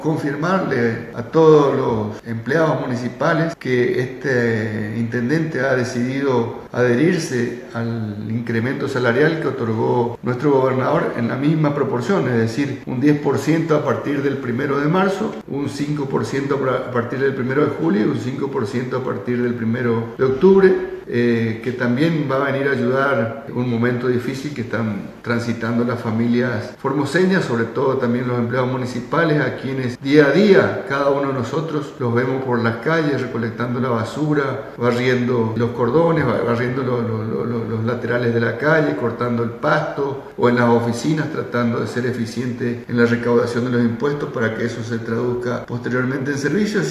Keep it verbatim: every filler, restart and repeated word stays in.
Confirmarle a todos los empleados municipales que este intendente ha decidido adherirse al incremento salarial que otorgó nuestro gobernador en la misma proporción, es decir, un diez por ciento a partir del primero de marzo, un cinco por ciento a partir del primero de julio y un cinco por ciento a partir del primero de octubre. Eh, que también va a venir a ayudar en un momento difícil que están transitando las familias formoseñas, sobre todo también los empleados municipales, a quienes día a día cada uno de nosotros los vemos por las calles recolectando la basura, barriendo los cordones, barriendo los, los, los, los laterales de la calle, cortando el pasto, o en las oficinas tratando de ser eficientes en la recaudación de los impuestos para que eso se traduzca posteriormente en servicios.